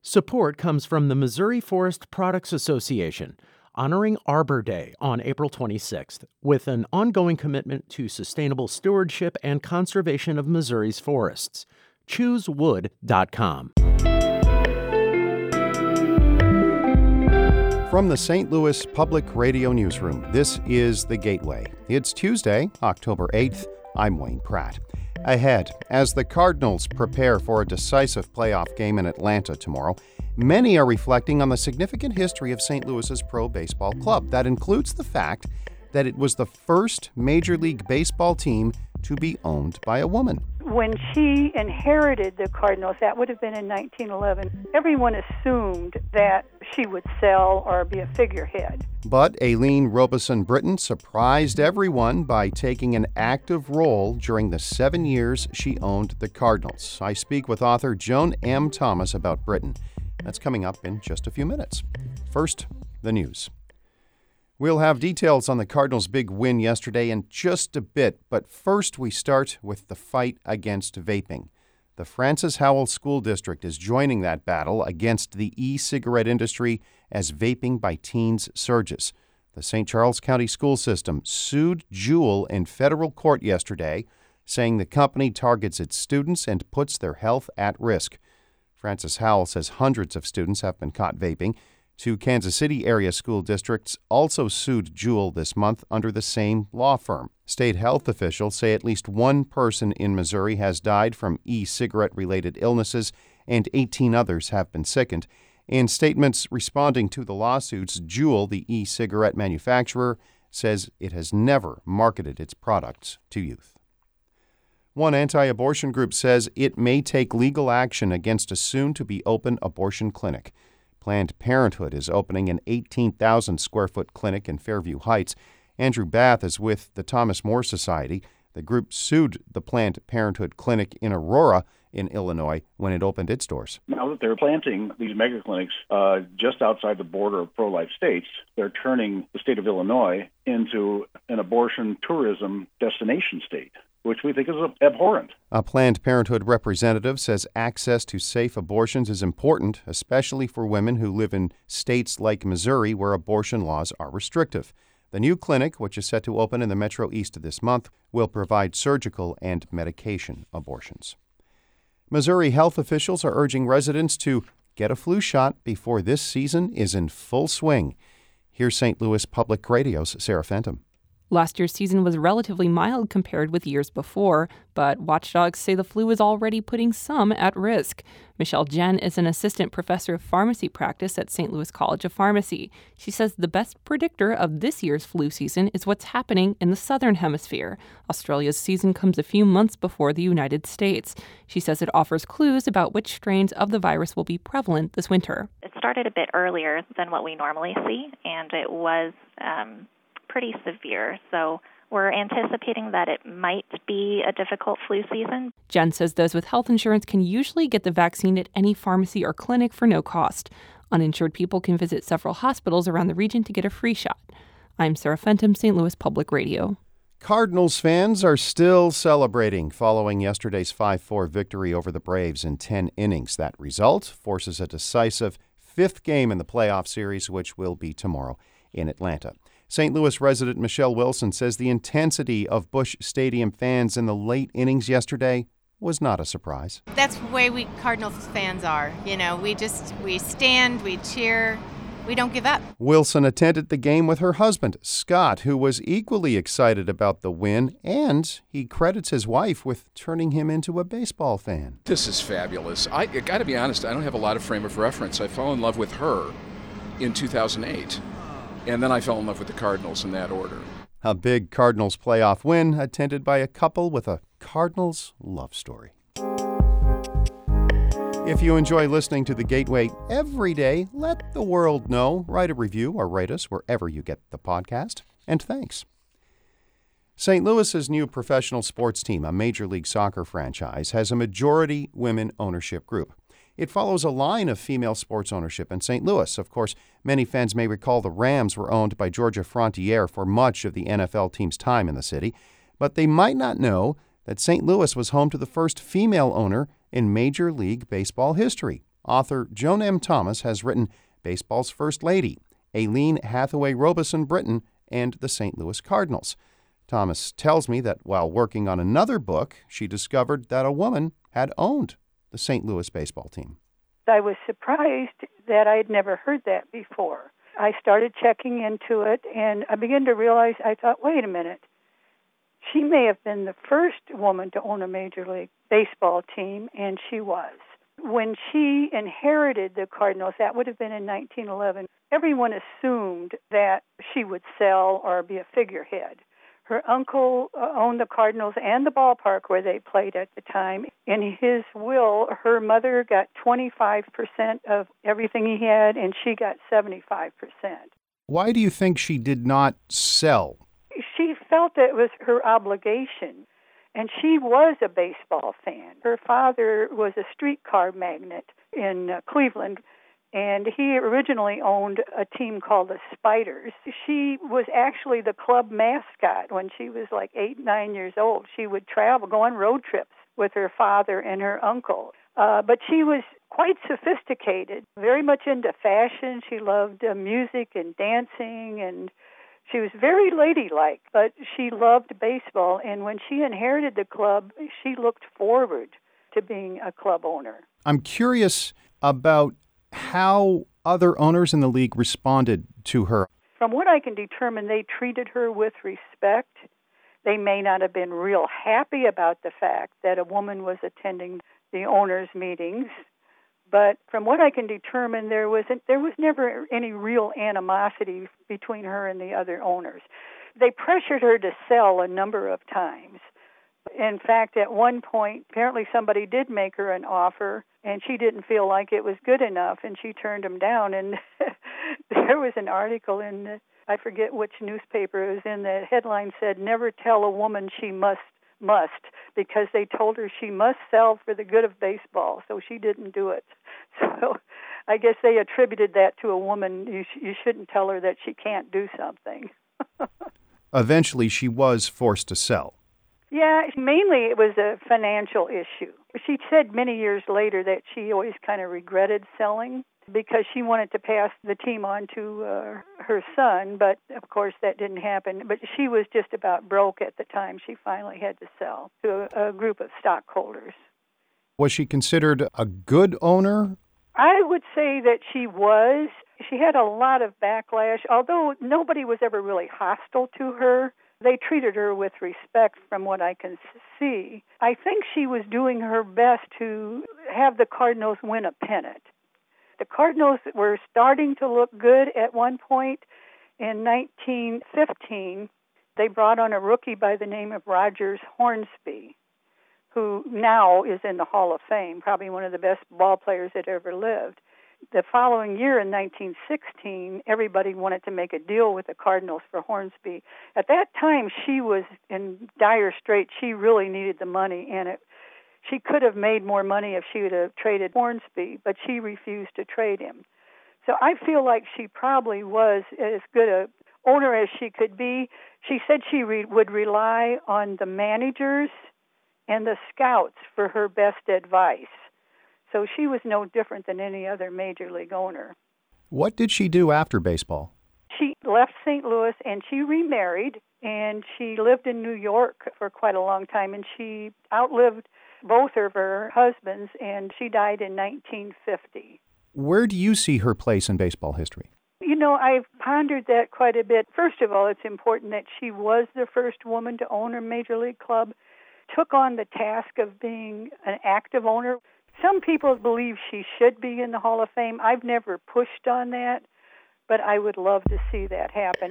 Support comes from the Missouri Forest Products Association, honoring Arbor Day on April 26th, with an ongoing commitment to sustainable stewardship and conservation of Missouri's forests. ChooseWood.com. From the St. Louis Public Radio Newsroom, this is The Gateway. It's Tuesday, October 8th. I'm Wayne Pratt. Ahead, as the Cardinals prepare for a decisive playoff game in Atlanta tomorrow, many are reflecting on the significant history of St. Louis's pro baseball club. That includes the fact that it was the first Major League Baseball team to be owned by a woman. When she inherited the Cardinals, that would have been in 1911, everyone assumed that she would sell or be a figurehead. But Aileen Robeson Britton surprised everyone by taking an active role during the 7 years she owned the Cardinals. I speak with author Joan M. Thomas about Britton. That's coming up in just a few minutes. First, the news. We'll have details on the Cardinals' big win yesterday in just a bit, but first we start with the fight against vaping. The Francis Howell School District is joining that battle against the e-cigarette industry as vaping by teens surges. The St. Charles County School System sued Juul in federal court yesterday, saying the company targets its students and puts their health at risk. Francis Howell says hundreds of students have been caught vaping. Two Kansas City area school districts also sued Juul this month under the same law firm. State health officials say at least one person in Missouri has died from e-cigarette-related illnesses, and 18 others have been sickened. In statements responding to the lawsuits, Juul, the e-cigarette manufacturer, says it has never marketed its products to youth. One anti-abortion group says it may take legal action against a soon-to-be-open abortion clinic. Planned Parenthood is opening an 18,000-square-foot clinic in Fairview Heights. Andrew Bath is with the Thomas More Society. The group sued the Planned Parenthood clinic in Aurora, in Illinois, when it opened its doors. Now that they're planting these mega clinics just outside the border of pro-life states, they're turning the state of Illinois into an abortion tourism destination state, which we think is abhorrent. A Planned Parenthood representative says access to safe abortions is important, especially for women who live in states like Missouri where abortion laws are restrictive. The new clinic, which is set to open in the Metro East this month, will provide surgical and medication abortions. Missouri health officials are urging residents to get a flu shot before this season is in full swing. Here's St. Louis Public Radio's Sarah Fenton. Last year's season was relatively mild compared with years before, but watchdogs say the flu is already putting some at risk. Michelle Jen is an assistant professor of pharmacy practice at St. Louis College of Pharmacy. She says the best predictor of this year's flu season is what's happening in the southern hemisphere. Australia's season comes a few months before the United States. She says it offers clues about which strains of the virus will be prevalent this winter. It started a bit earlier than what we normally see, and it was pretty severe, so we're anticipating that it might be a difficult flu season. Jen says those with health insurance can usually get the vaccine at any pharmacy or clinic for no cost. Uninsured people can visit several hospitals around the region to get a free shot. I'm Sarah Fenton, St. Louis Public Radio. Cardinals fans are still celebrating following yesterday's 5-4 victory over the Braves in 10 innings. That result forces a decisive fifth game in the playoff series, which will be tomorrow in Atlanta. St. Louis resident Michelle Wilson says the intensity of Busch Stadium fans in the late innings yesterday was not a surprise. That's the way we Cardinals fans are. You know, we stand, we cheer, we don't give up. Wilson attended the game with her husband, Scott, who was equally excited about the win, and he credits his wife with turning him into a baseball fan. This is fabulous. I got to be honest, I don't have a lot of frame of reference. I fell in love with her in 2008. And then I fell in love with the Cardinals in that order. A big Cardinals playoff win attended by a couple with a Cardinals love story. If you enjoy listening to The Gateway every day, let the world know. Write a review or rate us wherever you get the podcast. And thanks. St. Louis's new professional sports team, a Major League Soccer franchise, has a majority women ownership group. It follows a line of female sports ownership in St. Louis. Of course, many fans may recall the Rams were owned by Georgia Frontiere for much of the NFL team's time in the city, but they might not know that St. Louis was home to the first female owner in Major League Baseball history. author Joan M. Thomas has written Baseball's First Lady, Aileen Hathaway Robeson Britton, and the St. Louis Cardinals. Thomas tells me that while working on another book, she discovered that a woman had owned the St. Louis baseball team. I was surprised that I'd never heard that before. I started checking into it, and I began to realize, I thought, wait a minute. She may have been the first woman to own a Major League Baseball team, and she was. When she inherited the Cardinals, that would have been in 1911, everyone assumed that she would sell or be a figurehead. Her uncle owned the Cardinals and the ballpark where they played at the time. In his will, her mother got 25% of everything he had, and she got 75%. Why do you think she did not sell? She felt it was her obligation, and she was a baseball fan. Her father was a streetcar magnate in Cleveland, and he originally owned a team called the Spiders. She was actually the club mascot when she was like 8, 9 years old. She would travel, go on road trips with her father and her uncle. But she was quite sophisticated, very much into fashion. She loved music and dancing, and she was very ladylike, but she loved baseball. And when she inherited the club, she looked forward to being a club owner. I'm curious about how other owners in the league responded to her. From what I can determine, they treated her with respect. They may not have been real happy about the fact that a woman was attending the owners' meetings, but from what I can determine, there was never any real animosity between her and the other owners. They pressured her to sell a number of times. In fact, at one point, apparently somebody did make her an offer, and she didn't feel like it was good enough, and she turned them down. And there was an article in, I forget which newspaper it was in, the headline said, "Never tell a woman she must," because they told her she must sell for the good of baseball, so she didn't do it. So I guess they attributed that to a woman. You shouldn't tell her that she can't do something. Eventually, she was forced to sell. Yeah, mainly it was a financial issue. She said many years later that she always kind of regretted selling because she wanted to pass the team on to her son, but of course that didn't happen. But she was just about broke at the time she finally had to sell to a group of stockholders. Was she considered a good owner? I would say that she was. She had a lot of backlash, although nobody was ever really hostile to her. They treated her with respect from what I can see. I think she was doing her best to have the Cardinals win a pennant. The Cardinals were starting to look good at one point. In 1915, they brought on a rookie by the name of Rogers Hornsby, who now is in the Hall of Fame, probably one of the best ball players that ever lived. The following year, in 1916, everybody wanted to make a deal with the Cardinals for Hornsby. At that time, she was in dire straits. She really needed the money, and she could have made more money if she would have traded Hornsby, but she refused to trade him. So I feel like she probably was as good an owner as she could be. She said she would rely on the managers and the scouts for her best advice. So she was no different than any other major league owner. What did she do after baseball? She left St. Louis and she remarried, and she lived in New York for quite a long time, and she outlived both of her husbands, and she died in 1950. Where do you see her place in baseball history? You know, I've pondered that quite a bit. First of all, it's important that she was the first woman to own a major league club, took on the task of being an active owner. Some people believe she should be in the Hall of Fame. I've never pushed on that, but I would love to see that happen.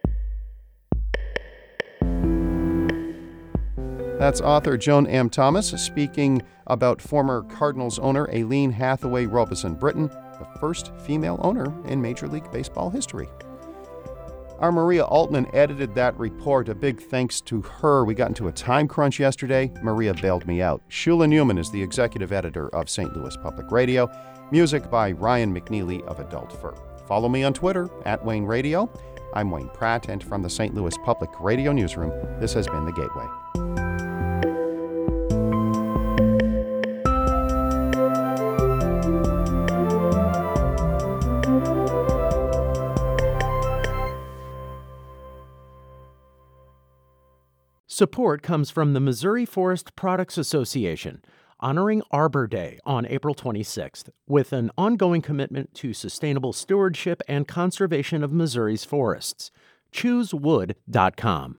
That's author Joan M. Thomas speaking about former Cardinals owner Aileen Hathaway Robeson Britton, the first female owner in Major League Baseball history. Our Maria Altman edited that report. A big thanks to her. We got into a time crunch yesterday. Maria bailed me out. Shula Newman is the executive editor of St. Louis Public Radio. Music by Ryan McNeely of Adult Fur. Follow me on Twitter @Wayne Radio. I'm Wayne Pratt, and from the St. Louis Public Radio Newsroom, this has been The Gateway. Support comes from the Missouri Forest Products Association, honoring Arbor Day on April 26th with an ongoing commitment to sustainable stewardship and conservation of Missouri's forests. ChooseWood.com.